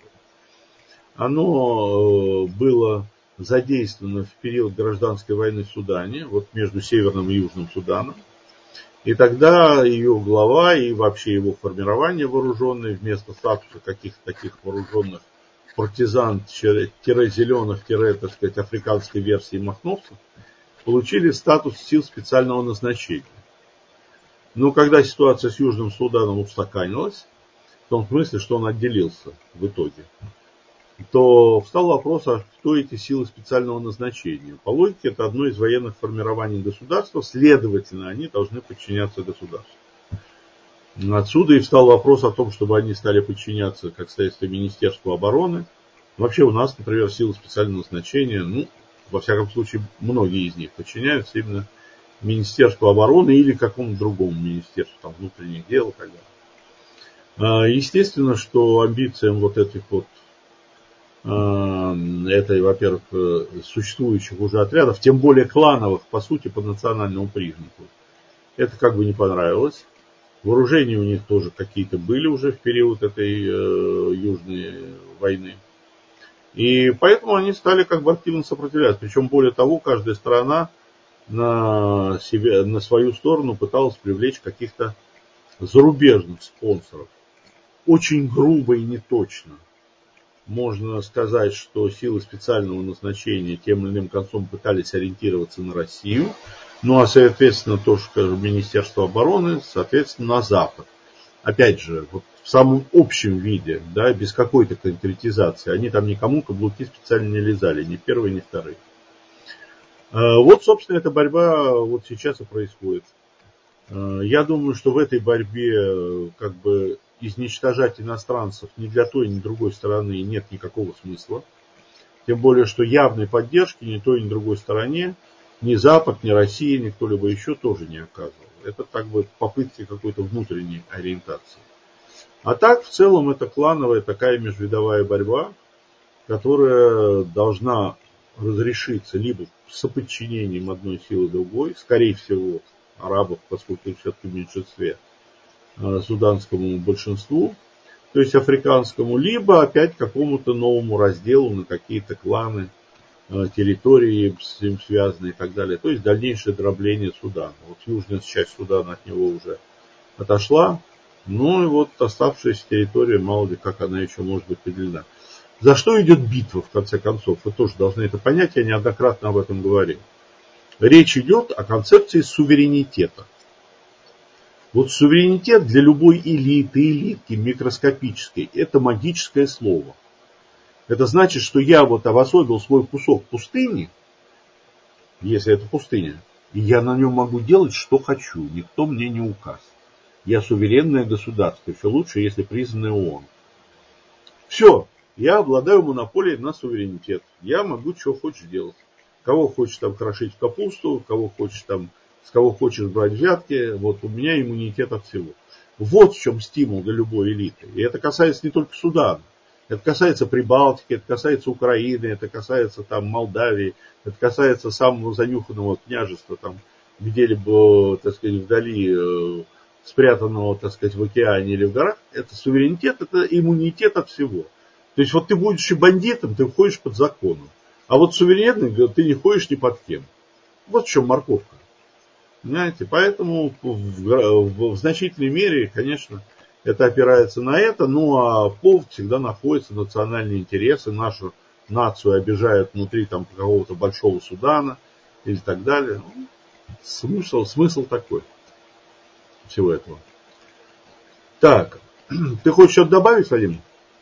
Оно было задействовано в период гражданской войны в Судане, вот между Северным и Южным Суданом. И тогда ее глава и вообще его формирование вооруженное вместо статуса каких-то таких вооруженных партизан-зеленых, так сказать, африканской версии махновцев, получили статус сил специального назначения. Но когда ситуация с Южным Суданом устаканилась, в том смысле, что он отделился в итоге, то встал вопрос, а кто эти силы специального назначения. По логике, это одно из военных формирований государства, следовательно, они должны подчиняться государству. Отсюда и встал вопрос о том, чтобы они стали подчиняться, как следствие, Министерству обороны. Вообще у нас, например, силы специального назначения, во всяком случае, многие из них подчиняются именно Министерству обороны или какому-то другому министерству, там, внутренних дел и так далее. Естественно, что амбициям вот этих вот этой, во-первых, существующих уже отрядов, тем более клановых, по сути, по национальному признаку, это как бы не понравилось. Вооружения у них тоже какие-то были уже в период этой южной войны. И поэтому они стали как бы активно сопротивляться. Причем, более того, каждая сторона на свою сторону пыталась привлечь каких-то зарубежных спонсоров. Очень грубо и неточно. Можно сказать, что силы специального назначения тем или иным концом пытались ориентироваться на Россию, соответственно, тоже, скажем, Министерство обороны, соответственно, на Запад. Опять же, вот в самом общем виде, да, без какой-то конкретизации, они там никому каблуки специально не лизали, ни первые, ни вторые. Вот, собственно, эта борьба вот сейчас и происходит. Я думаю, что в этой борьбе как бы изничтожать иностранцев ни для той, ни другой стороны нет никакого смысла. Тем более, что явной поддержки ни той, ни другой стороне ни Запад, ни Россия, ни кто-либо еще тоже не оказывал. Это как бы попытки какой-то внутренней ориентации. А так, в целом, это клановая такая межвидовая борьба, которая должна разрешится либо с подчинением одной силы другой, скорее всего, арабов, поскольку все-таки в меньшинстве, суданскому большинству, то есть африканскому, либо опять какому-то новому разделу на какие-то кланы, территории с ним связаны и так далее. То есть дальнейшее дробление Судана. Вот южная часть Судана от него уже отошла, ну и вот оставшаяся территория, мало ли как она еще может быть поделена. За что идет битва, в конце концов? Вы тоже должны это понять, я неоднократно об этом говорил. Речь идет о концепции суверенитета. Вот суверенитет для любой элиты, элитки микроскопической, это магическое слово. Это значит, что я вот обособил свой кусок пустыни, если это пустыня, и я на нем могу делать, что хочу, никто мне не указ. Я суверенное государство, еще лучше, если признанное ООН. Все, я обладаю монополией на суверенитет. Я могу, что хочешь делать. Кого хочешь там крошить в капусту, кого хочешь там, с кого хочешь брать взятки. Вот у меня иммунитет от всего. Вот в чем стимул для любой элиты. И это касается не только Судана. Это касается Прибалтики, это касается Украины, это касается там Молдавии, это касается самого занюханного княжества там где-либо, так сказать, вдали, спрятанного, так сказать, в океане или в горах. Это суверенитет, это иммунитет от всего. То есть вот ты будучи бандитом, ты входишь под законом. А вот суверенный, ты не ходишь ни под кем. Вот в чем морковка. Понимаете? Поэтому в значительной мере, конечно, это опирается на это. Ну а повод всегда находится национальные интересы. Нашу нацию обижают внутри там какого-то большого Судана или так далее. Смысл такой всего этого. Так, ты хочешь что-то добавить, Вадим?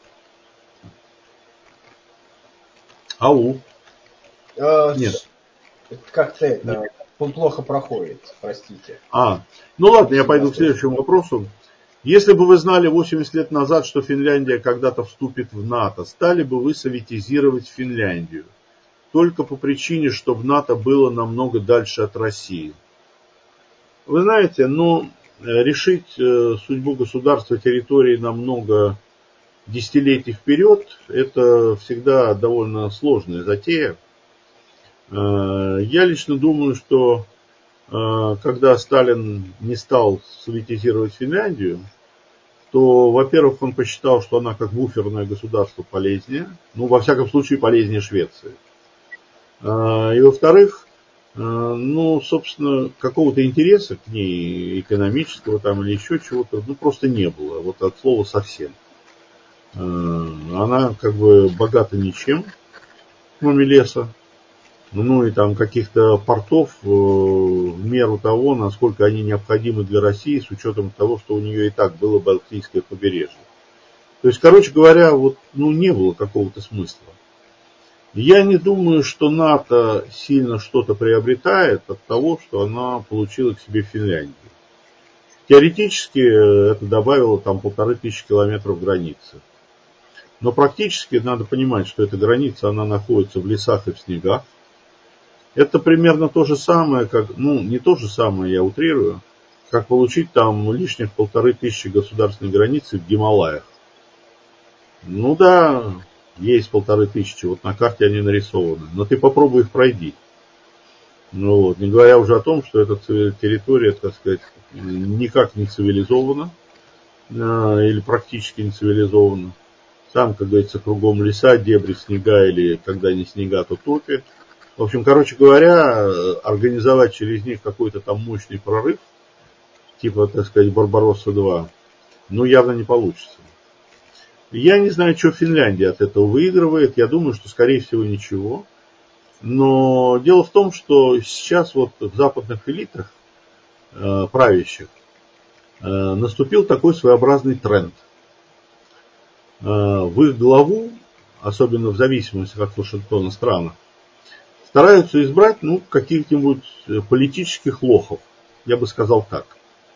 Ау. Нет. Как-то это плохо проходит, простите. Ну ладно, я пойду к следующему вопросу. Если бы вы знали 80 лет назад, что Финляндия когда-то вступит в НАТО, стали бы вы советизировать Финляндию? Только по причине, чтобы НАТО было намного дальше от России. Вы знаете, решить судьбу государства, территории на много десятилетий вперед, это всегда довольно сложная затея. Я лично думаю, что когда Сталин не стал советизировать Финляндию, то, во-первых, он посчитал, что она как буферное государство полезнее, во всяком случае, полезнее Швеции. И, во-вторых, собственно, какого-то интереса к ней, экономического там или еще чего-то, просто не было, вот от слова совсем. Она как бы богата ничем, кроме леса. И там каких-то портов в меру того, насколько они необходимы для России, с учетом того, что у нее и так было Балтийское побережье. То есть, короче говоря, не было какого-то смысла. Я не думаю, что НАТО сильно что-то приобретает от того, что она получила к себе Финляндию. Теоретически это добавило там 1500 километров границы. Но практически надо понимать, что эта граница, она находится в лесах и в снегах. Это примерно то же самое, как, не то же самое, я утрирую, как получить там лишних 1500 государственной границы в Гималаях. Да, есть 1500, вот на карте они нарисованы, но ты попробуй их пройди. Не говоря уже о том, что эта территория, так сказать, никак не цивилизована, или практически не цивилизована. Там, как говорится, кругом леса, дебри, снега, или когда не снега, то топи. В общем, короче говоря, организовать через них какой-то там мощный прорыв, типа, так сказать, Барбаросса-2, явно не получится. Я не знаю, что Финляндия от этого выигрывает. Я думаю, что, скорее всего, ничего. Но дело в том, что сейчас вот в западных элитах правящих наступил такой своеобразный тренд. В их главу, особенно в зависимости от Вашингтона странах, стараются избрать, каких-нибудь политических лохов. Я бы сказал так.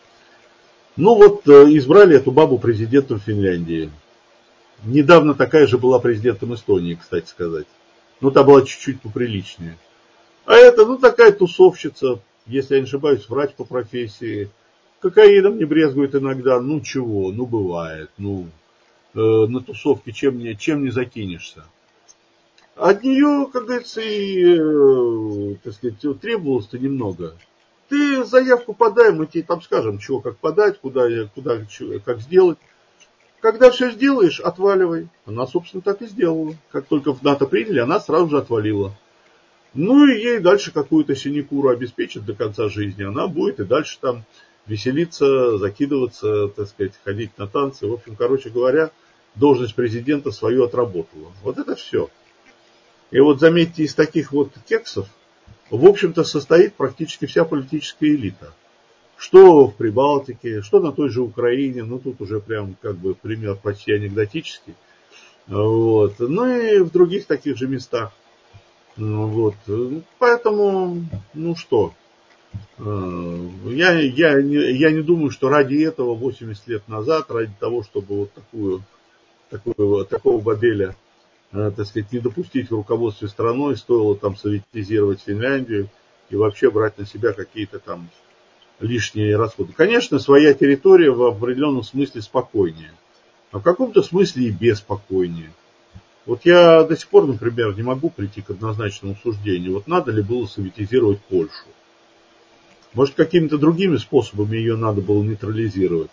Избрали эту бабу президентом Финляндии. Недавно такая же была президентом Эстонии, кстати сказать. Та была чуть-чуть поприличнее. А это, такая тусовщица, если я не ошибаюсь, врач по профессии. Кокаином не брезгует иногда. Чего, бывает. На тусовке чем не закинешься. От нее, как говорится, и, так сказать, требовалось-то немного. Ты заявку подай, мы тебе там скажем, чего, как подать, куда, как сделать. Когда все сделаешь, отваливай. Она, собственно, так и сделала. Как только в НАТО приняли, она сразу же отвалила. Ну и ей дальше какую-то синекуру обеспечат до конца жизни. Она будет и дальше там веселиться, закидываться, так сказать, ходить на танцы. В общем, короче говоря, должность президента свою отработала. Вот это все. И вот заметьте, из таких вот кексов, в общем-то, состоит практически вся политическая элита. Что в Прибалтике, что на той же Украине, ну тут уже прям как бы пример почти анекдотический. Вот. Ну и в других таких же местах. Вот. Поэтому, ну что, я не думаю, что ради этого 80 лет назад, ради того, чтобы вот такого бабеля, так сказать, не допустить в руководстве страной, стоило там советизировать Финляндию и вообще брать на себя какие-то там лишние расходы. Конечно, своя территория в определенном смысле спокойнее, а в каком-то смысле и беспокойнее. Вот я до сих пор, например, не могу прийти к однозначному суждению, вот надо ли было советизировать Польшу. Может, какими-то другими способами ее надо было нейтрализовать.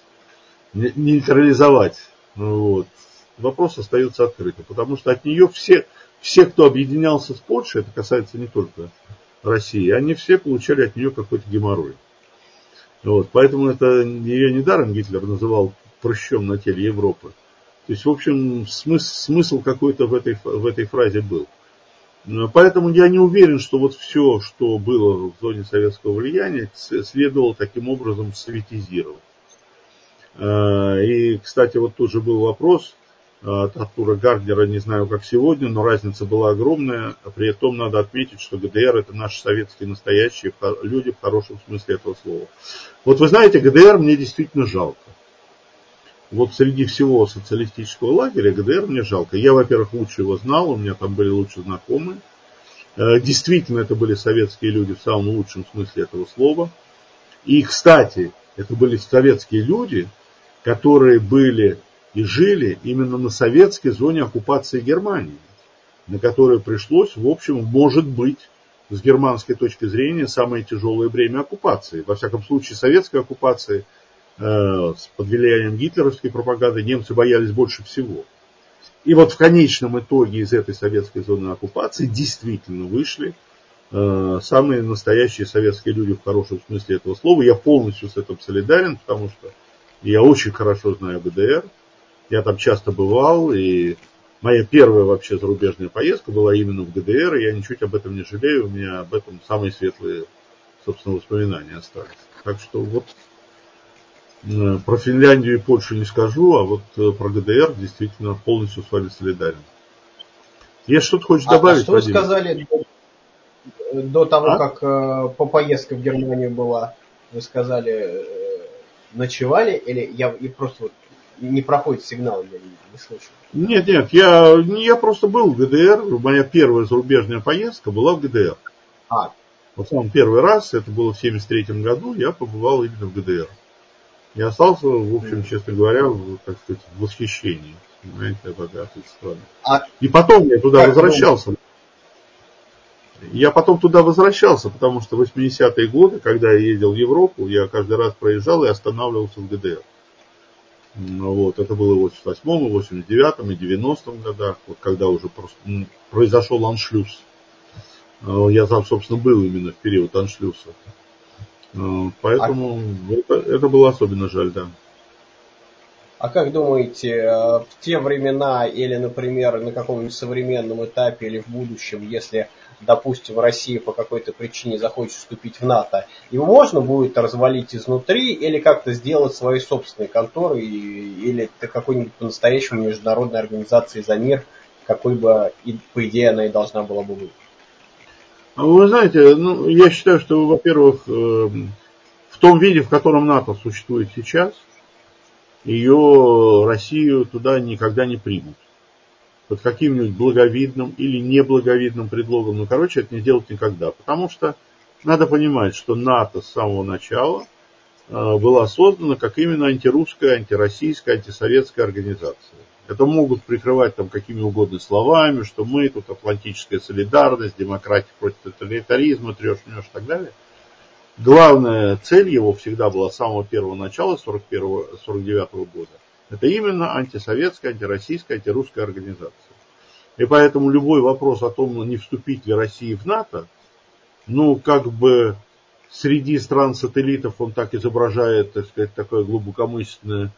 Вот. Вопрос остается открытым, потому что от нее все, кто объединялся с Польшей, это касается не только России, они все получали от нее какой-то геморрой. Вот. Поэтому ее недаром Гитлер называл прыщом на теле Европы. То есть, в общем, смысл какой-то в этой фразе был. Поэтому я не уверен, что вот все, что было в зоне советского влияния, следовало таким образом советизировать. И, кстати, вот тут же был вопрос от Артура Гарднера, не знаю, как сегодня, но разница была огромная. При этом надо отметить, что ГДР – это наши советские настоящие люди в хорошем смысле этого слова. Вот вы знаете, ГДР мне действительно жалко. Вот среди всего социалистического лагеря ГДР мне жалко. Я, во-первых, лучше его знал, у меня там были лучше знакомые. Действительно, это были советские люди в самом лучшем смысле этого слова. И, кстати, это были советские люди, которые были и жили именно на советской зоне оккупации Германии, на которой пришлось, в общем, может быть, с германской точки зрения, самое тяжелое бремя оккупации. Во всяком случае, советской оккупации под влиянием гитлеровской пропаганды немцы боялись больше всего. И вот в конечном итоге из этой советской зоны оккупации действительно вышли самые настоящие советские люди в хорошем смысле этого слова. Я полностью с этим солидарен, потому что я очень хорошо знаю ГДР. Я там часто бывал, и моя первая вообще зарубежная поездка была именно в ГДР, и я ничуть об этом не жалею, у меня об этом самые светлые, собственно, воспоминания остались. Так что вот про Финляндию и Польшу не скажу, а вот про ГДР действительно полностью с вами солидарен. Есть что-то хочешь добавить? А что вы сказали до того, как поездка в Германию была? Вы сказали, ночевали, или я просто вот не проходит сигнал, я не слышу? Нет, я просто был в ГДР, моя первая зарубежная поездка была в ГДР. Вот сам первый раз, это было в 1973 году, я побывал именно в ГДР. Я остался, в общем, честно говоря, так сказать, в восхищении. Понимаете, этой страны. И потом я туда возвращался. Я потом туда возвращался, потому что в 80-е годы, когда я ездил в Европу, я каждый раз проезжал и останавливался в ГДР. Вот, это было в 88-м, 89-м и 90-м годах, вот когда уже просто произошел аншлюз. Я там, собственно, был именно в период аншлюза. Поэтому это было особенно жаль, да. А как думаете, в те времена или, например, на каком-нибудь современном этапе или в будущем, если, допустим, Россия по какой-то причине захочет вступить в НАТО, его можно будет развалить изнутри или как-то сделать свои собственные конторы или какой-нибудь по-настоящему международной организации за мир, какой бы, по идее, она и должна была бы быть? Вы знаете, я считаю, что, во-первых, в том виде, в котором НАТО существует сейчас, Россию туда никогда не примут. Под каким-нибудь благовидным или неблаговидным предлогом. Это не делать никогда. Потому что надо понимать, что НАТО с самого начала была создана как именно антирусская, антироссийская, антисоветская организация. Это могут прикрывать там какими угодно словами, что мы тут атлантическая солидарность, демократия против тоталитаризма, трешь-мнешь и так далее. Главная цель его всегда была с самого первого начала 49 года. Это именно антисоветская, антироссийская, антирусская организация. И поэтому любой вопрос о том, не вступить ли России в НАТО, ну, как бы среди стран-сателлитов он так изображает, так сказать, такое глубокомысленное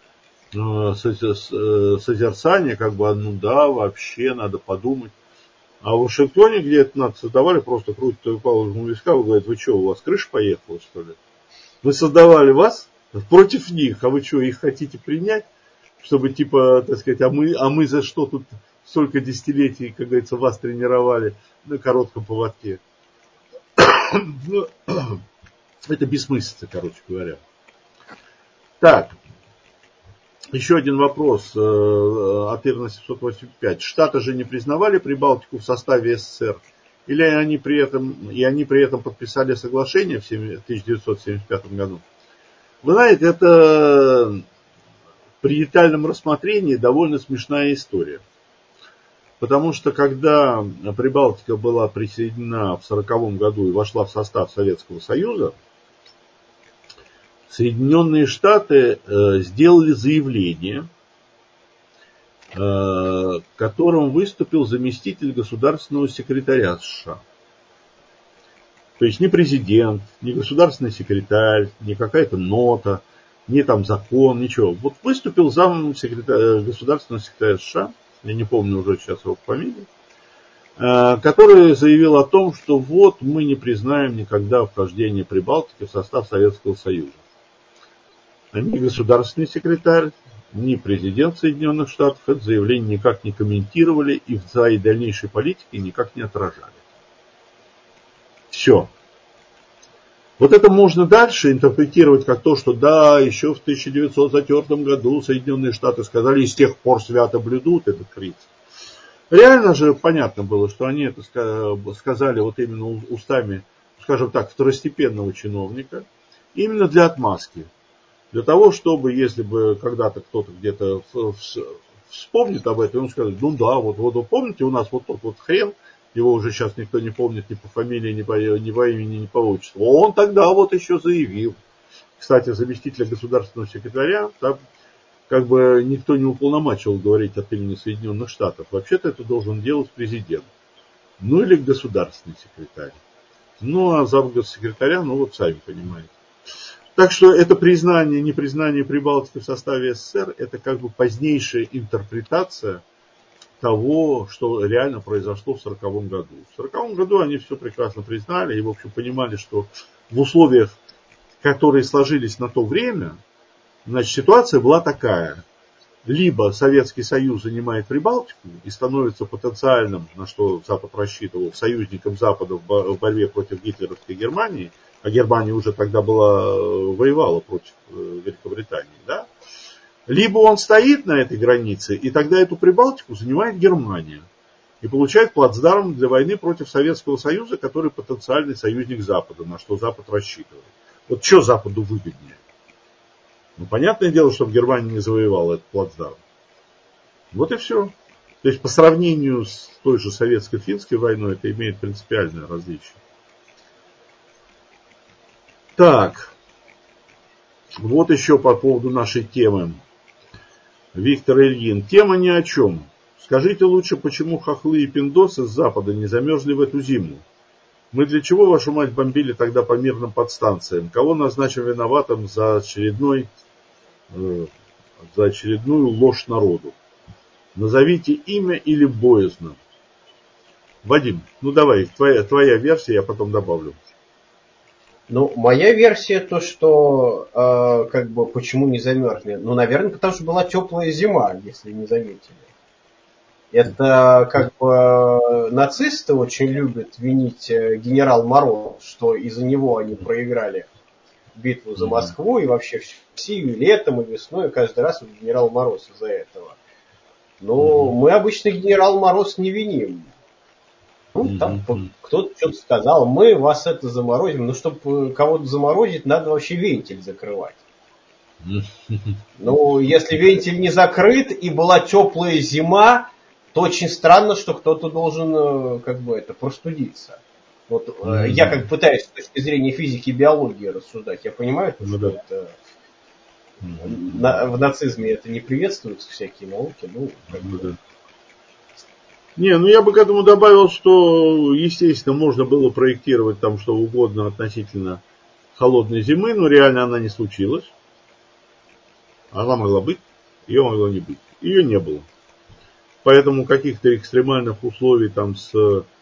созерцание, как бы, ну да, вообще надо подумать. А в Вашингтоне, где это НАТО создавали, просто крутят твою палочку в висках и говорят, вы что, у вас крыша поехала, что ли? Мы создавали вас против них, а вы что, их хотите принять? Чтобы, типа, так сказать, а мы за что тут столько десятилетий, как говорится, вас тренировали на коротком поводке? Ну, это бессмыслица, короче говоря. Так, еще один вопрос от Ирна 785. Штаты же не признавали Прибалтику в составе СССР? Или они при этом подписали соглашение в 1975 году? Вы знаете, это при детальном рассмотрении довольно смешная история. Потому что когда Прибалтика была присоединена в 1940 году и вошла в состав Советского Союза, Соединенные Штаты сделали заявление, которым выступил заместитель государственного секретаря США. То есть ни президент, ни государственный секретарь, ни какая-то нота, ни там закон, ничего. Вот выступил государственного секретаря США, я не помню уже сейчас его фамилию, который заявил о том, что вот мы не признаем никогда вхождение Прибалтики в состав Советского Союза. Ни государственный секретарь, ни президент Соединенных Штатов это заявление никак не комментировали и в своей дальнейшей политике никак не отражали. Все. Вот это можно дальше интерпретировать как то, что да, еще в 1904 году Соединенные Штаты сказали и с тех пор свято блюдут этот принцип. Реально же понятно было, что они это сказали вот именно устами, скажем так, второстепенного чиновника, именно для отмазки. Для того, чтобы, если бы когда-то кто-то где-то вспомнит об этом, он скажет, ну да, вот вы помните, у нас вот тот вот хрен, его уже сейчас никто не помнит ни по фамилии, ни по имени, ни по отчеству. Он тогда вот еще заявил. Кстати, заместителя государственного секретаря, там как бы никто не уполномачивал говорить от имени Соединенных Штатов. Вообще-то это должен делать президент. Ну или государственный секретарь. Ну а замгоссекретаря, ну вот сами понимаете. Так что это признание, непризнание Прибалтики в составе СССР, это как бы позднейшая интерпретация того, что реально произошло в 1940 году. В 1940 году они все прекрасно признали и, в общем, понимали, что в условиях, которые сложились на то время, значит, ситуация была такая. Либо Советский Союз занимает Прибалтику и становится потенциальным, на что Запад рассчитывал, союзником Запада в борьбе против гитлеровской Германии, а Германия уже тогда воевала против Великобритании, да? Либо он стоит на этой границе, и тогда эту Прибалтику занимает Германия и получает плацдарм для войны против Советского Союза, который потенциальный союзник Запада, на что Запад рассчитывает. Вот что Западу выгоднее? Ну, понятное дело, что Германия не завоевала этот плацдарм. Вот и все. То есть по сравнению с той же советско-финской войной это имеет принципиальное различие. Так, вот еще по поводу нашей темы. Виктор Ильин. Тема ни о чем. Скажите лучше, почему хохлы и пиндосы с Запада не замерзли в эту зиму? Мы для чего, вашу мать, бомбили тогда по мирным подстанциям? Кого назначим виноватым за очередную ложь народу? Назовите имя или боязно. Вадим, ну давай, твоя версия, я потом добавлю. Ну, моя версия то, что как бы почему не замерзли. Ну, наверное, потому что была теплая зима, если не заметили. Это как бы нацисты очень любят винить генерал Мороз, что из-за него они проиграли битву за Москву и вообще всю и летом, и весной, и каждый раз генерал Мороз из-за этого. Но мы обычно генерал Мороз не виним. Ну, там кто-то что-то сказал, мы вас это заморозим. Ну, чтобы кого-то заморозить, надо вообще вентиль закрывать. Ну, если вентиль не закрыт и была теплая зима, то очень странно, что кто-то должен простудиться. Вот я как пытаюсь с точки зрения физики и биологии рассуждать. Я понимаю, что это в нацизме это не приветствуются всякие науки. Не, я бы к этому добавил, что, естественно, можно было проектировать там что угодно относительно холодной зимы, но реально она не случилась. Она могла быть, ее могло не быть. Ее не было. Поэтому каких-то экстремальных условий там с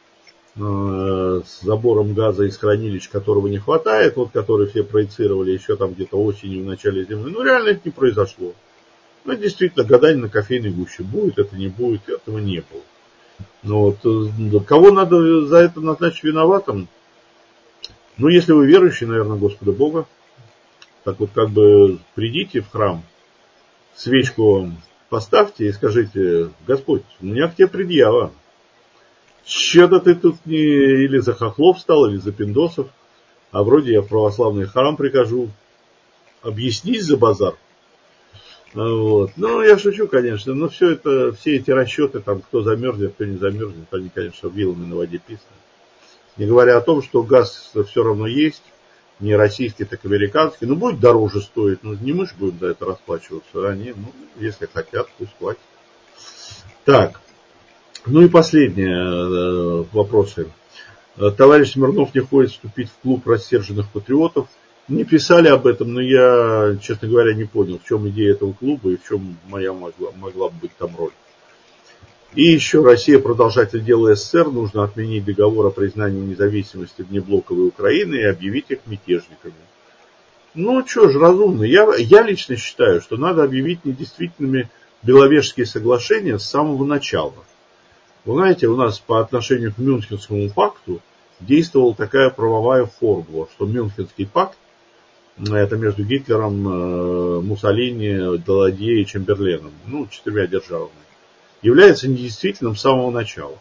забором газа из хранилищ, которого не хватает, который все проецировали еще там где-то осенью, в начале зимы, реально это не произошло. Действительно, гадание на кофейной гуще. Будет это, не будет, этого не было. Кого надо за это назначить виноватым? Если вы верующий, наверное, Господа Бога, так придите в храм, свечку поставьте и скажите: Господь, у меня к тебе предъява. Че-то ты тут или за хохлов стал, или за пиндосов, а вроде я в православный храм прихожу. Объяснись за базар. Я шучу, конечно, но все эти расчеты, там, кто замерзнет, кто не замерзнет, они, конечно, вилами на воде писаны. Не говоря о том, что газ все равно есть, не российский, так американский, будет дороже стоить, не мы же будем за это расплачиваться, они, если хотят, пусть платят. Так, и последние вопросы. Товарищ Смирнов не хочет вступить в клуб рассерженных патриотов. Не писали об этом, но я, честно говоря, не понял, в чем идея этого клуба и в чем моя могла бы быть там роль. И еще Россия продолжатель дела СССР, нужно отменить договор о признании независимости внеблоковой Украины и объявить их мятежниками. Что ж, разумно. Я лично считаю, что надо объявить недействительными Беловежские соглашения с самого начала. Вы знаете, у нас по отношению к Мюнхенскому пакту действовала такая правовая формула, что Мюнхенский пакт, это между Гитлером, Муссолини, Даладье и Чемберленом, 4 державами, является недействительным с самого начала.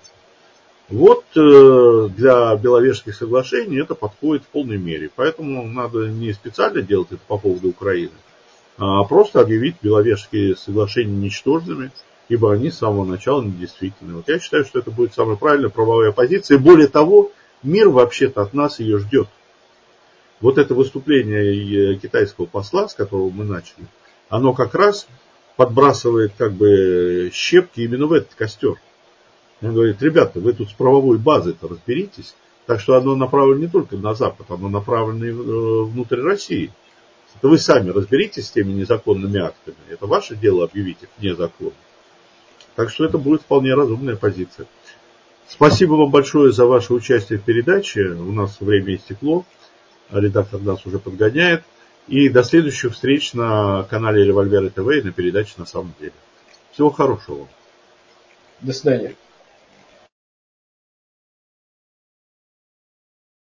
Для Беловежских соглашений это подходит в полной мере. Поэтому надо не специально делать это по поводу Украины, а просто объявить Беловежские соглашения ничтожными, ибо они с самого начала недействительны. Я считаю, что это будет самая правильная правовая позиция. И более того, мир вообще-то от нас ее ждет. Это выступление китайского посла, с которого мы начали, оно как раз подбрасывает щепки именно в этот костер. Он говорит: ребята, вы тут с правовой базой-то разберитесь. Так что оно направлено не только на Запад, оно направлено и внутрь России. Это вы сами разберитесь с теми незаконными актами. Это ваше дело объявить их незаконными. Так что это будет вполне разумная позиция. Спасибо вам большое за ваше участие в передаче. У нас время истекло. Редактор нас уже подгоняет. И до следующих встреч на канале Револьверы ТВ и на передаче «На самом деле». Всего хорошего. До свидания.